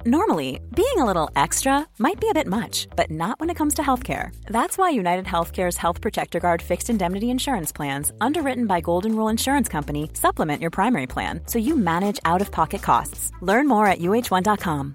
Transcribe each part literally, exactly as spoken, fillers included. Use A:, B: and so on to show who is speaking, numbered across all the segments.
A: Normally, being a little extra might be a bit much, but not when it comes to healthcare. That's why United Healthcare's Health Protector Guard fixed indemnity insurance plans, underwritten by Golden Rule Insurance Company, supplement your primary plan so you manage out-of-pocket costs. Learn more at U H one dot com.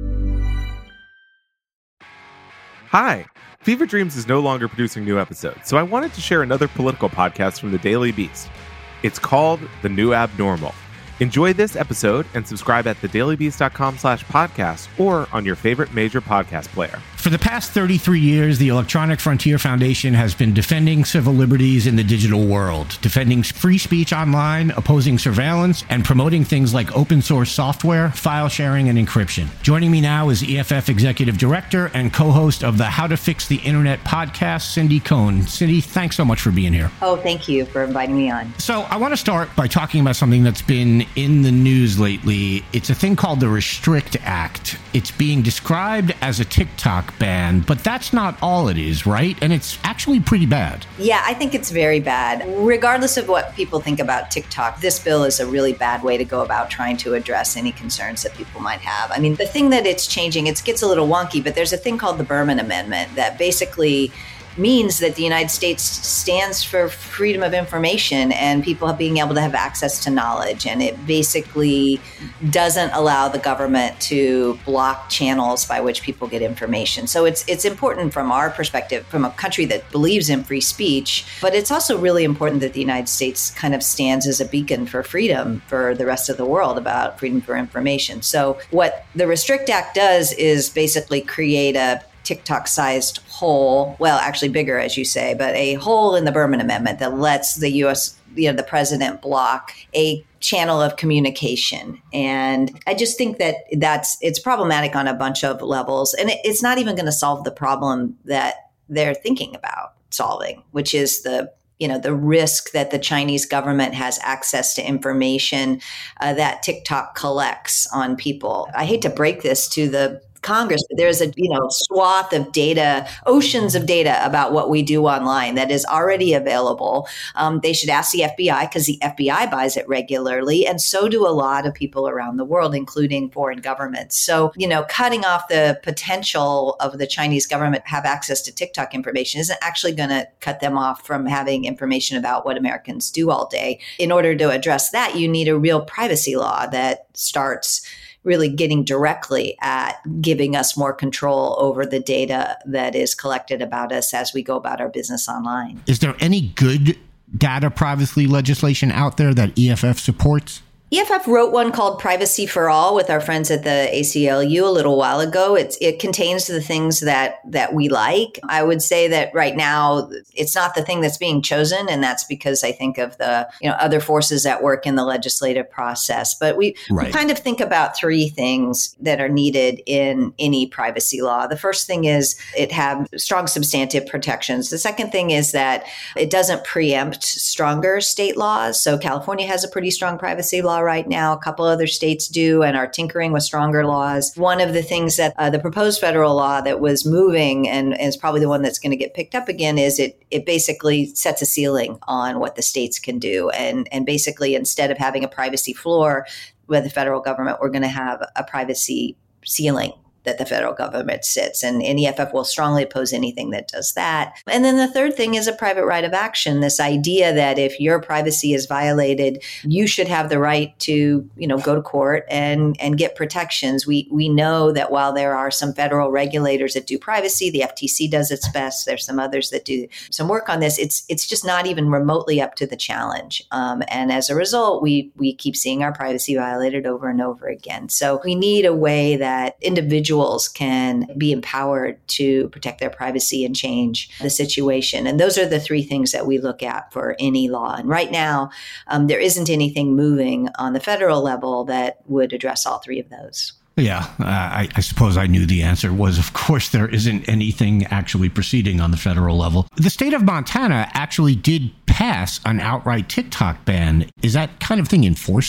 B: Hi, Fever Dreams is no longer producing new episodes, so I wanted to share another political podcast from the Daily Beast. It's called The New Abnormal. Enjoy this episode and subscribe at thedailybeast.com slash podcast or on your favorite major podcast player.
C: For the past thirty-three years, the Electronic Frontier Foundation has been defending civil liberties in the digital world, defending free speech online, opposing surveillance, and promoting things like open source software, file sharing, and encryption. Joining me now is E F F Executive Director and co-host of the How to Fix the Internet podcast, Cindy Cohn. Cindy, thanks so much for being here.
D: Oh, thank you for inviting me on.
C: So I want to start by talking about something that's been in the news lately. It's a thing called the Restrict Act. It's being described as a TikTok ban, but that's not all it is, right? And it's actually pretty bad.
D: Yeah, I think it's very bad. Regardless of what people think about TikTok, this bill is a really bad way to go about trying to address any concerns that people might have. I mean, the thing that it's changing, it gets a little wonky, but there's a thing called the Berman Amendment that basically means that the United States stands for freedom of information and people being able to have access to knowledge. And it basically doesn't allow the government to block channels by which people get information. So it's it's important from our perspective, from a country that believes in free speech, but it's also really important that the United States kind of stands as a beacon for freedom for the rest of the world about freedom for information. So what the Restrict Act does is basically create a TikTok-sized hole, well, actually bigger, as you say, but a hole in the Berman Amendment that lets the U S, you know, the president block a channel of communication. And I just think that that's, it's problematic on a bunch of levels. And it, it's not even going to solve the problem that they're thinking about solving, which is the you know, the risk that the Chinese government has access to information uh, that TikTok collects on people. I hate to break this to the Congress, but there's a, you know, swath of data, oceans of data about what we do online that is already available. Um, they should ask the F B I because the F B I buys it regularly. And so do a lot of people around the world, including foreign governments. So, you know, cutting off the potential of the Chinese government to have access to TikTok information isn't actually going to cut them off from having information about what Americans do all day. In order to address that, you need a real privacy law that starts really getting directly at giving us more control over the data that is collected about us as we go about our business online.
C: Is there any good data privacy legislation out there that E F F supports?
D: E F F wrote one called Privacy for All with our friends at the A C L U a little while ago. It's, it contains the things that, that we like. I would say that right now, it's not the thing that's being chosen, and that's because I think of the you know other forces at work in the legislative process. But we, right. we kind of think about three things that are needed in any privacy law. The first thing is it have strong substantive protections. The second thing is that it doesn't preempt stronger state laws. So California has a pretty strong privacy law right now. A couple other states do and are tinkering with stronger laws. One of the things that uh, the proposed federal law that was moving and, and is probably the one that's going to get picked up again is it it basically sets a ceiling on what the states can do. And, and basically, instead of having a privacy floor with the federal government, we're going to have a privacy ceiling that the federal government sits. And, and E F F will strongly oppose anything that does that. And then the third thing is a private right of action, this idea that if your privacy is violated, you should have the right to, you know, go to court and, and get protections. We we know that while there are some federal regulators that do privacy, the F T C does its best. There's some others that do some work on this. It's it's just not even remotely up to the challenge. Um, and as a result, we we keep seeing our privacy violated over and over again. So we need a way that individuals can be empowered to protect their privacy and change the situation. And those are the three things that we look at for any law. And right now, um, there isn't anything moving on the federal level that would address all three of those.
C: Yeah, uh, I, I suppose I knew the answer was, of course, there isn't anything actually proceeding on the federal level. The state of Montana actually did pass an outright TikTok ban. Is that kind of thing enforceable?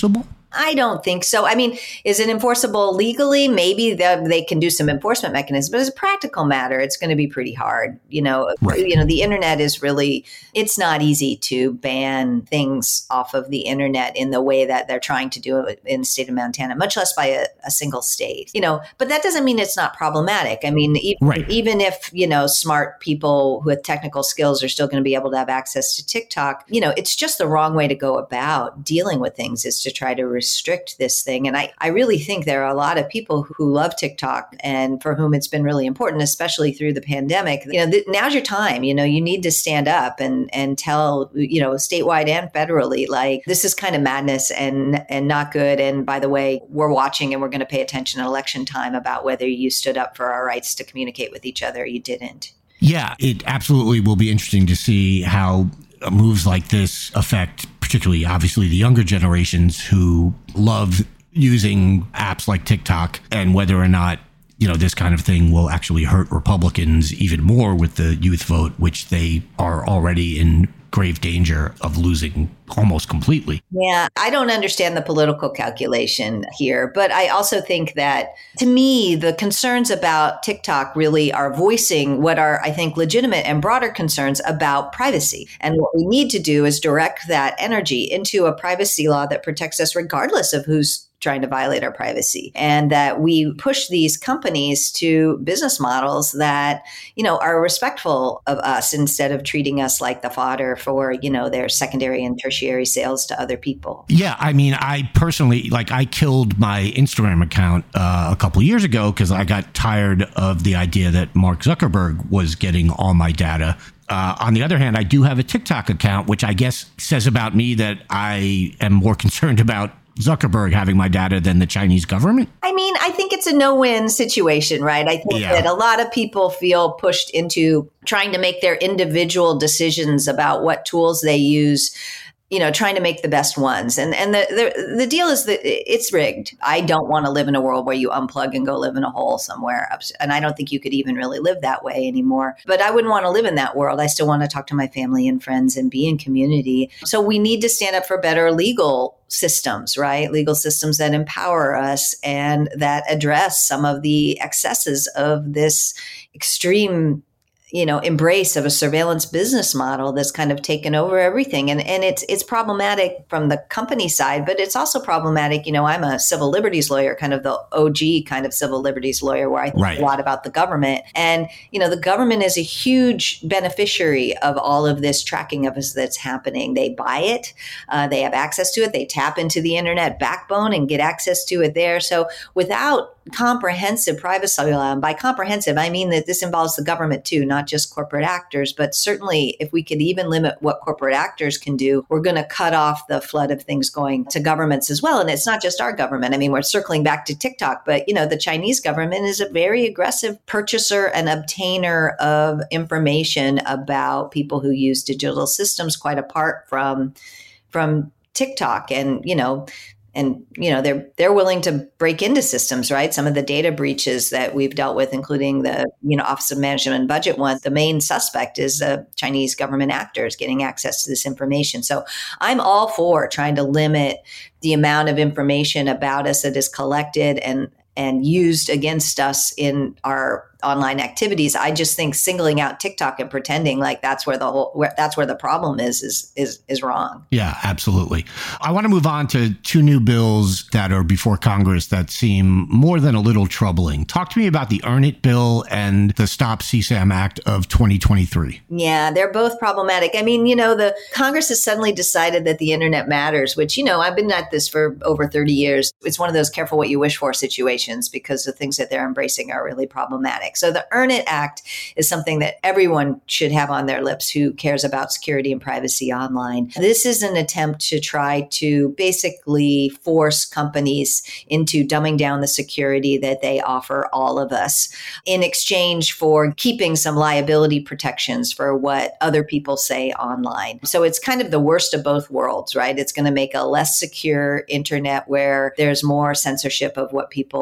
D: I don't think so. I mean, is it enforceable legally? Maybe the, they can do some enforcement mechanisms, but as a practical matter, it's going to be pretty hard. You know,
C: Right.
D: you know, the internet is really, it's not easy to ban things off of the internet in the way that they're trying to do it in the state of Montana, much less by a, a single state, you know, but that doesn't mean it's not problematic. I mean, even,
C: Right.
D: even if, you know, smart people with technical skills are still going to be able to have access to TikTok, you know, it's just the wrong way to go about dealing with things is to try to restrict this thing. And I, I really think there are a lot of people who love TikTok and for whom it's been really important, especially through the pandemic. You know, th- now's your time. You know, you need to stand up and and tell, you know, statewide and federally, like, this is kind of madness and and not good. And by the way, we're watching and we're going to pay attention at election time about whether you stood up for our rights to communicate with each other or you didn't.
C: Yeah, it absolutely will be interesting to see how moves like this affect particularly, obviously, the younger generations who love using apps like TikTok, and whether or not, you know, this kind of thing will actually hurt Republicans even more with the youth vote, which they are already in grave danger of losing almost completely.
D: Yeah, I don't understand the political calculation here, but I also think that, to me, the concerns about TikTok really are voicing what are, I think, legitimate and broader concerns about privacy. And what we need to do is direct that energy into a privacy law that protects us regardless of who's trying to violate our privacy, and that we push these companies to business models that, you know, are respectful of us instead of treating us like the fodder for, you know, their secondary and tertiary sales to other people.
C: Yeah, I mean, I personally, like, I killed my Instagram account uh, a couple of years ago because I got tired of the idea that Mark Zuckerberg was getting all my data. Uh, on the other hand, I do have a TikTok account, which I guess says about me that I am more concerned about Zuckerberg having my data than the Chinese government?
D: I mean, I think it's a no-win situation, right? I think
C: Yeah.
D: that a lot of people feel pushed into trying to make their individual decisions about what tools they use, you know, trying to make the best ones. And and the, the the deal is that it's rigged. I don't want to live in a world where you unplug and go live in a hole somewhere. And I don't think you could even really live that way anymore. But I wouldn't want to live in that world. I still want to talk to my family and friends and be in community. So we need to stand up for better legal systems, right? Legal systems that empower us and that address some of the excesses of this extreme, you know, embrace of a surveillance business model that's kind of taken over everything. And and it's it's problematic from the company side, but it's also problematic. You know, I'm a civil liberties lawyer, kind of the O G kind of civil liberties lawyer, where I think
C: Right.
D: a lot about the government. And, you know, the government is a huge beneficiary of all of this tracking of us that's happening. They buy it, uh, they have access to it, they tap into the internet backbone and get access to it there. So without comprehensive privacy law, and by comprehensive, I mean that this involves the government too, not just corporate actors. But certainly, if we could even limit what corporate actors can do, we're going to cut off the flood of things going to governments as well. And it's not just our government. I mean, we're circling back to TikTok, but, you know, the Chinese government is a very aggressive purchaser and obtainer of information about people who use digital systems, quite apart from from TikTok. And, you know, And, you know, they're they're willing to break into systems, right? Some of the data breaches that we've dealt with, including the, you know, Office of Management and Budget one, the main suspect is the Chinese government actors getting access to this information. So I'm all for trying to limit the amount of information about us that is collected and and used against us in our online activities. I just think singling out TikTok and pretending like that's where the whole where, that's where the problem is is is is wrong.
C: Yeah, absolutely. I want to move on to two new bills that are before Congress that seem more than a little troubling. Talk to me about the Earn It bill and the Stop C SAM Act of twenty twenty-three.
D: Yeah, they're both problematic. I mean, you know, the Congress has suddenly decided that the internet matters, which, you know, I've been at this for over thirty years. It's one of those careful what you wish for situations because the things that they're embracing are really problematic. So the Earn It Act is something that everyone should have on their lips who cares about security and privacy online. This is an attempt to try to basically force companies into dumbing down the security that they offer all of us in exchange for keeping some liability protections for what other people say online. So it's kind of the worst of both worlds, right? It's going to make a less secure internet where there's more censorship of what people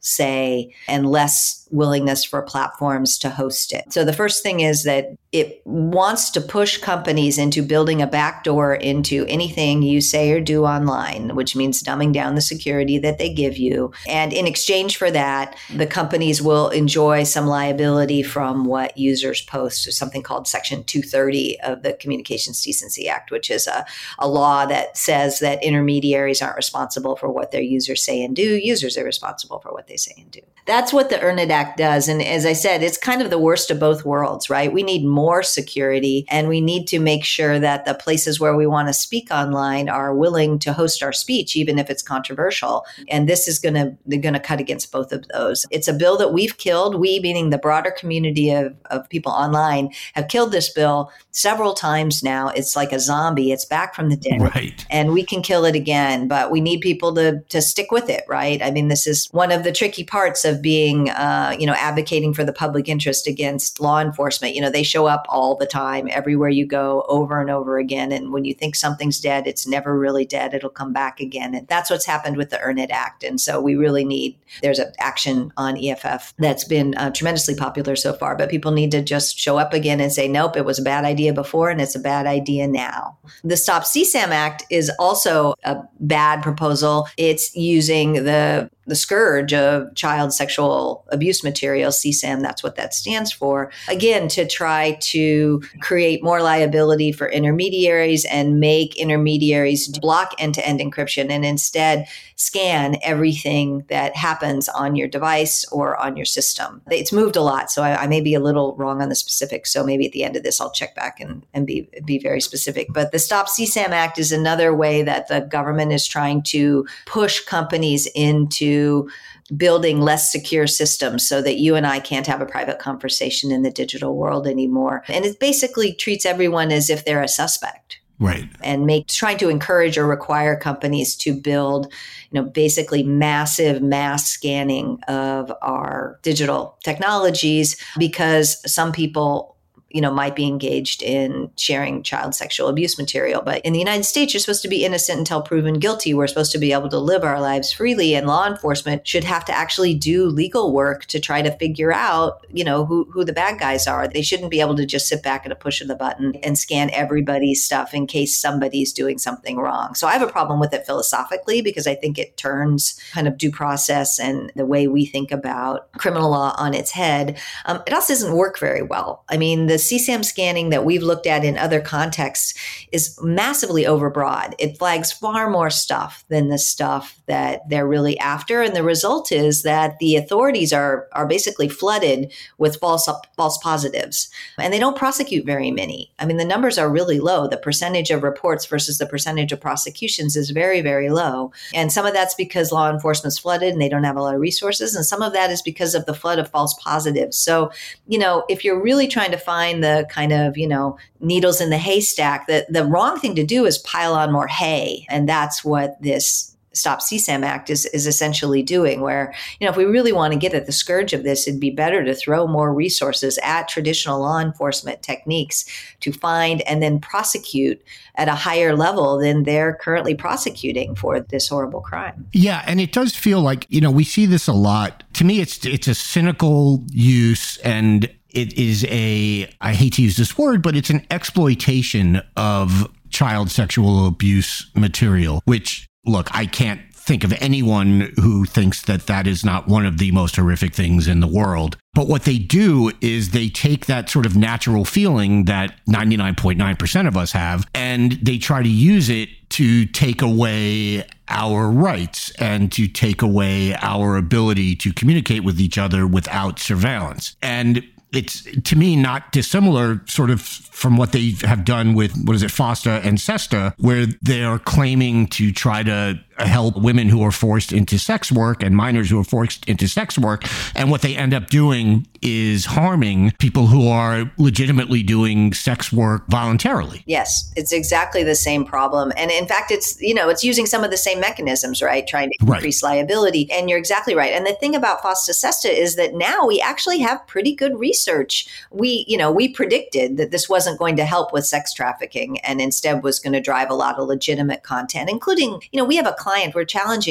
D: say and less willingness for platforms to host it. So the first thing is that it wants to push companies into building a backdoor into anything you say or do online, which means dumbing down the security that they give you. And in exchange for that, the companies will enjoy some liability from what users post, something called Section two thirty of the Communications Decency Act, which is a, a law that says that intermediaries aren't responsible for what their users say and do. Users are responsible for what they say and do. That's what the Earn It Act does. And as I said, it's kind of the worst of both worlds, right? We need more security, and we need to make sure that the places where we want to speak online are willing to host our speech, even if it's controversial. And this is going to they're going to cut against both of those. It's a bill that we've killed. We, meaning the broader community of, of people online, have killed this bill several times now. It's like a zombie. It's back from the dead.
C: Right.
D: And we can kill it again, but we need people to to stick with it, right? I mean, this is one of the tricky parts of being, uh, you know, advocating for the public interest against law enforcement. You know, they show up all the time, everywhere you go, over and over again. And when you think something's dead, it's never really dead. It'll come back again. And that's what's happened with the Earn It Act. And so we really need, there's an action on E F F that's been uh, tremendously popular so far, but people need to just show up again and say, nope, it was a bad idea before and it's a bad idea now. The Stop C SAM Act is also a bad proposal. It's using the the scourge of child sexual abuse material, C SAM, that's what that stands for, again, to try to create more liability for intermediaries and make intermediaries block end-to-end encryption and instead scan everything that happens on your device or on your system. It's moved a lot, so I, I may be a little wrong on the specifics, so maybe at the end of this I'll check back and, and be, be very specific. But the Stop C SAM Act is another way that the government is trying to push companies into building less secure systems so that you and I can't have a private conversation in the digital world anymore. And it basically treats everyone as if they're a suspect.
C: Right.
D: And make trying to encourage or require companies to build, you know, basically massive mass scanning of our digital technologies because some people, you know, might be engaged in sharing child sexual abuse material. But in the United States, you're supposed to be innocent until proven guilty. We're supposed to be able to live our lives freely, and law enforcement should have to actually do legal work to try to figure out, you know, who, who the bad guys are. They shouldn't be able to just sit back at a push of the button and scan everybody's stuff in case somebody's doing something wrong. So I have a problem with it philosophically because I think it turns kind of due process and the way we think about criminal law on its head. Um, it also doesn't work very well. I mean, the C SAM scanning that we've looked at in other contexts is massively overbroad. It flags far more stuff than the stuff that they're really after. And the result is that the authorities are, are basically flooded with false, false positives. And they don't prosecute very many. I mean, the numbers are really low. The percentage of reports versus the percentage of prosecutions is very, very low. And some of that's because law enforcement's flooded and they don't have a lot of resources. And some of that is because of the flood of false positives. So, you know, if you're really trying to find the kind of, you know, needles in the haystack, the, the wrong thing to do is pile on more hay. And that's what this Stop C SAM Act is, is essentially doing, where, you know, if we really want to get at the scourge of this, it'd be better to throw more resources at traditional law enforcement techniques to find and then prosecute at a higher level than they're currently prosecuting for this horrible crime.
C: Yeah, and it does feel like, you know, we see this a lot. To me, it's it's a cynical use, and it is a, I hate to use this word, but it's an exploitation of child sexual abuse material, which, look, I can't think of anyone who thinks that that is not one of the most horrific things in the world. But what they do is they take that sort of natural feeling that ninety-nine point nine percent of us have, and they try to use it to take away our rights and to take away our ability to communicate with each other without surveillance. And it's, to me, not dissimilar sort of from what they have done with, what is it, FOSTA and SESTA, where they're claiming to try to help women who are forced into sex work and minors who are forced into sex work. And what they end up doing is harming people who are legitimately doing sex work voluntarily.
D: Yes, it's exactly the same problem. And in fact, it's, you know, it's using some of the same mechanisms, right? Trying to increase right. liability. And you're exactly right. And the thing about FOSTA SESTA is that now we actually have pretty good research. We, you know, we predicted that this wasn't going to help with sex trafficking and instead was going to drive a lot of legitimate content, including, you know, we have a client, we're challenging that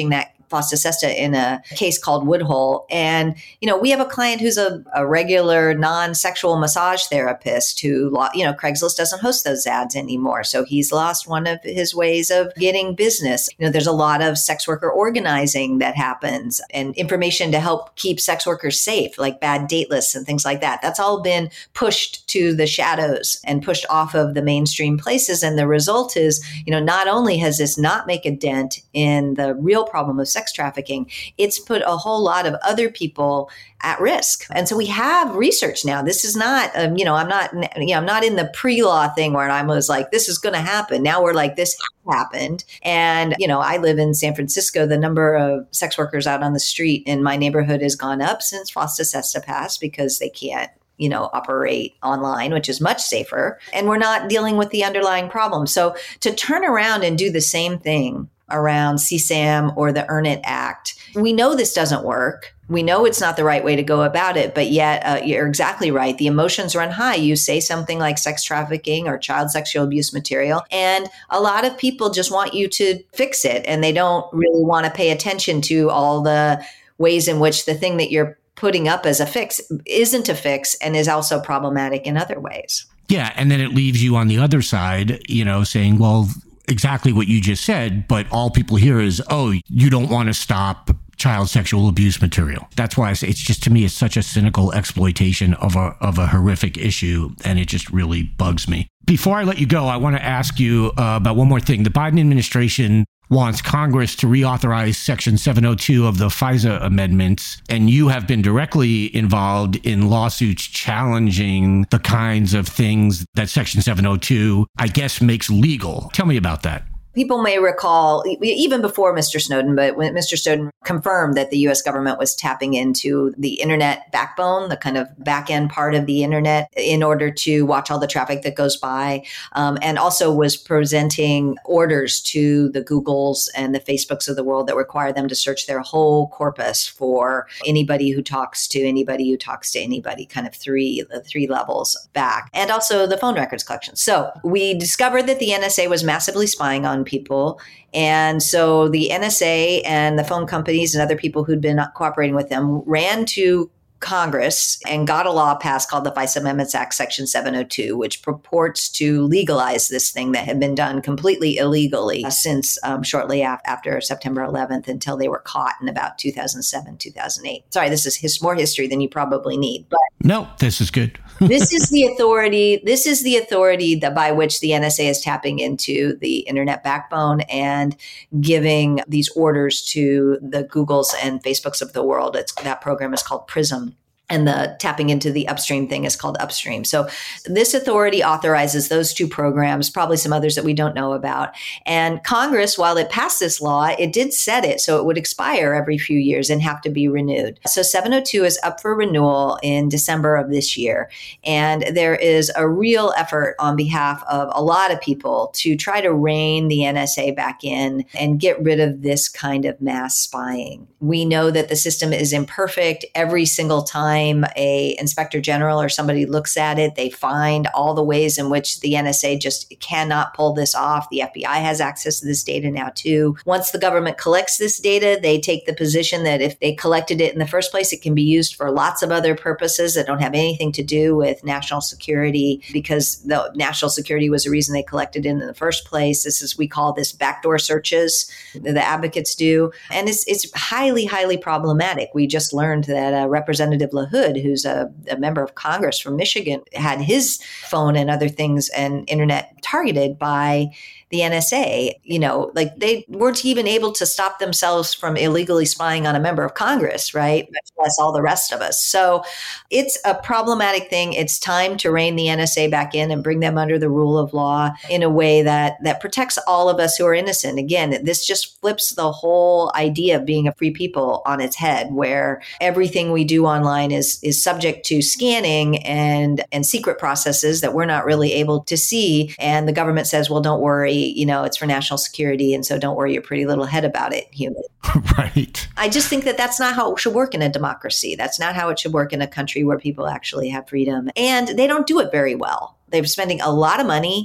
D: FOSTA SESTA in a case called Woodhull. And, you know, we have a client who's a, a regular non-sexual massage therapist who, you know, Craigslist doesn't host those ads anymore. So he's lost one of his ways of getting business. You know, there's a lot of sex worker organizing that happens and information to help keep sex workers safe, like bad date lists and things like that. That's all been pushed to the shadows and pushed off of the mainstream places. And the result is, you know, not only has this not make a dent in the real problem of sex trafficking, it's put a whole lot of other people at risk. And so we have research now. This is not, um, you know, I'm not, you know, I'm not in the pre-law thing where I was like, this is going to happen. Now we're like, this happened. And, you know, I live in San Francisco. The number of sex workers out on the street in my neighborhood has gone up since FOSTA SESTA passed because they can't, you know, operate online, which is much safer. And we're not dealing with the underlying problem. So to turn around and do the same thing around C SAM or the Earn It Act, we know this doesn't work. We know it's not the right way to go about it, but yet uh, you're exactly right. The emotions run high. You say something like sex trafficking or child sexual abuse material, and a lot of people just want you to fix it, and they don't really want to pay attention to all the ways in which the thing that you're putting up as a fix isn't a fix and is also problematic in other ways.
C: Yeah, and then it leaves you on the other side, you know, saying, well, exactly what you just said, but all people hear is, oh, you don't want to stop child sexual abuse material. That's why I say it's just, to me, it's such a cynical exploitation of a of a horrific issue, and it just really bugs me. Before I let you go, I want to ask you uh, about one more thing. The Biden administration wants Congress to reauthorize Section seven oh two of the FISA amendments, and you have been directly involved in lawsuits challenging the kinds of things that Section seven oh two, I guess, makes legal. Tell me about that.
D: People may recall, even before Mister Snowden, but when Mister Snowden confirmed that the U S government was tapping into the internet backbone, the kind of back end part of the internet, in order to watch all the traffic that goes by, um, and also was presenting orders to the Googles and the Facebooks of the world that require them to search their whole corpus for anybody who talks to anybody who talks to anybody, kind of three, three levels back, and also the phone records collection. So we discovered that the N S A was massively spying on people. And so the N S A and the phone companies and other people who'd been cooperating with them ran to Congress and got a law passed called the FISA Amendments Act, Section seven oh two, which purports to legalize this thing that had been done completely illegally uh, since um, shortly af- after September eleventh until they were caught in about two thousand seven, two thousand eight. Sorry, this is his- more history than you probably need. But
C: no, this is good.
D: this is the authority. This is the authority that by which the N S A is tapping into the internet backbone and giving these orders to the Googles and Facebooks of the world. It's, that program is called PRISM. And the tapping into the upstream thing is called Upstream. So this authority authorizes those two programs, probably some others that we don't know about. And Congress, while it passed this law, it did set it so it would expire every few years and have to be renewed. So seven oh two is up for renewal in December of this year. And there is a real effort on behalf of a lot of people to try to rein the N S A back in and get rid of this kind of mass spying. We know that the system is imperfect. Every single time a inspector general or somebody looks at it, they find all the ways in which the N S A just cannot pull this off. The F B I has access to this data now too. Once the government collects this data, they take the position that if they collected it in the first place, it can be used for lots of other purposes that don't have anything to do with national security, because the national security was the reason they collected it in the first place. This is, we call this backdoor searches that the advocates do. And it's, it's highly, highly problematic. We just learned that uh, Representative Hood, who's a, a member of Congress from Michigan, had his phone and other things and internet targeted by the N S A. You know, like they weren't even able to stop themselves from illegally spying on a member of Congress, right? Much less all the rest of us. So it's a problematic thing. It's time to rein the N S A back in and bring them under the rule of law in a way that that protects all of us who are innocent. Again, this just flips the whole idea of being a free people on its head, where everything we do online is is subject to scanning and and secret processes that we're not really able to see. And the government says, well, don't worry, you know, it's for national security. And so don't worry your pretty little head about it, human.
C: Right.
D: I just think that that's not how it should work in a democracy. That's not how it should work in a country where people actually have freedom. And they don't do it very well. They're spending a lot of money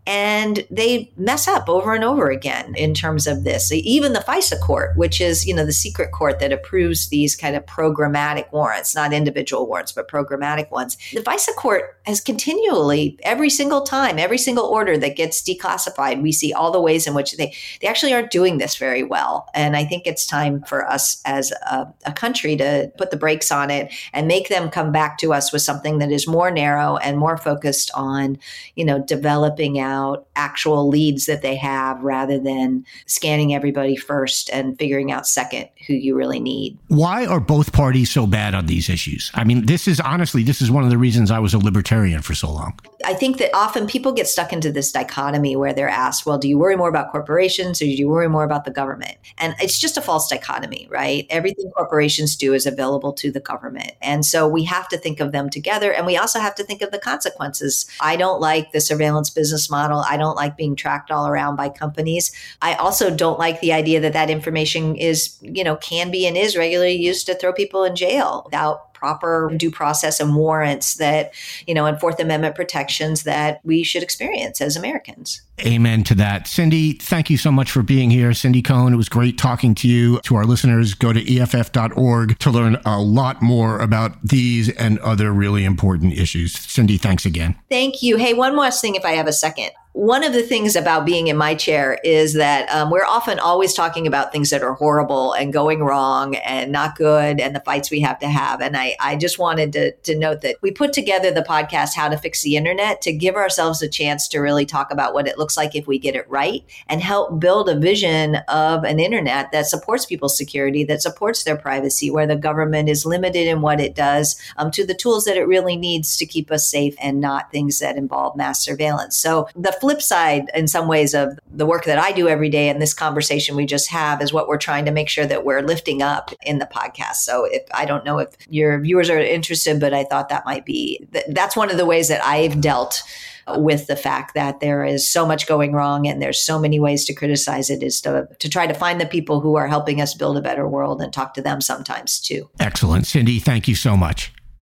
D: And they mess up over and over again in terms of this. Even the FISA court, which is, you know, the secret court that approves these kind of programmatic warrants, not individual warrants, but programmatic ones. The FISA court has continually, every single time, every single order that gets declassified, we see all the ways in which they, they actually aren't doing this very well. And I think it's time for us as a, a country to put the brakes on it and make them come back to us with something that is more narrow and more focused on, you know, developing out actual leads that they have rather than scanning everybody first and figuring out second who you really need.
C: Why are both parties so bad on these issues? I mean, this is honestly, this is one of the reasons I was a libertarian for so long.
D: I think that often people get stuck into this dichotomy where they're asked, well, do you worry more about corporations or do you worry more about the government? And it's just a false dichotomy, right? Everything corporations do is available to the government. And so we have to think of them together. And we also have to think of the consequences. I don't like the surveillance business model. I don't like being tracked all around by companies. I also don't like the idea that that information is, you know, can be and is regularly used to throw people in jail without proper due process and warrants that, you know, and Fourth Amendment protections that we should experience as Americans.
C: Amen to that. Cindy, thank you so much for being here. Cindy Cohn, it was great talking to you. To our listeners, go to E F F dot org to learn a lot more about these and other really important issues. Cindy, thanks again.
D: Thank you. Hey, one more thing if I have a second. One of the things about being in my chair is that um, we're often always talking about things that are horrible and going wrong and not good and the fights we have to have. And I, I just wanted to, to note that we put together the podcast, How to Fix the Internet, to give ourselves a chance to really talk about what it looks like if we get it right and help build a vision of an internet that supports people's security, that supports their privacy, where the government is limited in what it does um, to the tools that it really needs to keep us safe and not things that involve mass surveillance. So the flip side, in some ways, of the work that I do every day and this conversation we just have is what we're trying to make sure that we're lifting up in the podcast. So if I don't know if your viewers are interested, but I thought that might be, that's one of the ways that I've dealt with the fact that there is so much going wrong and there's so many ways to criticize it, is to, to try to find the people who are helping us build a better world and talk to them sometimes too.
C: Excellent. Cindy, thank you so much.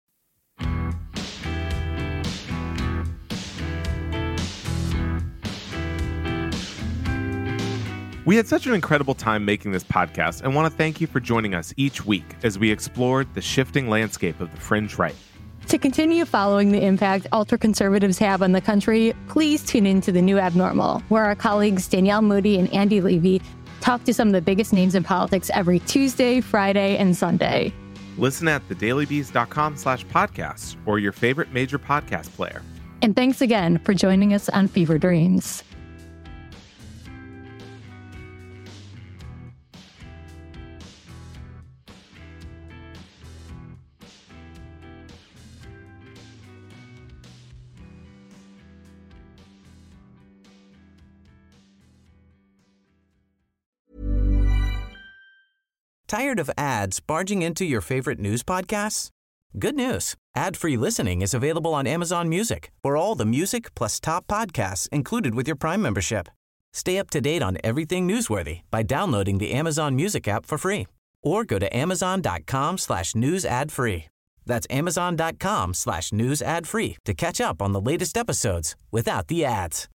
B: We had such an incredible time making this podcast and want to thank you for joining us each week as we explored the shifting landscape of the fringe right.
E: To continue following the impact ultra-conservatives have on the country, please tune in to The New Abnormal, where our colleagues Danielle Moody and Andy Levy talk to some of the biggest names in politics every Tuesday, Friday, and Sunday.
B: Listen at thedailybeast.com slash podcasts or your favorite major podcast player.
E: And thanks again for joining us on Fever Dreams.
F: Tired of ads barging into your favorite news podcasts? Good news. Ad-free listening is available on Amazon Music for all the music plus top podcasts included with your Prime membership. Stay up to date on everything newsworthy by downloading the Amazon Music app for free or go to amazon.com slash news ad free. That's amazon.com slash news ad free to catch up on the latest episodes without the ads.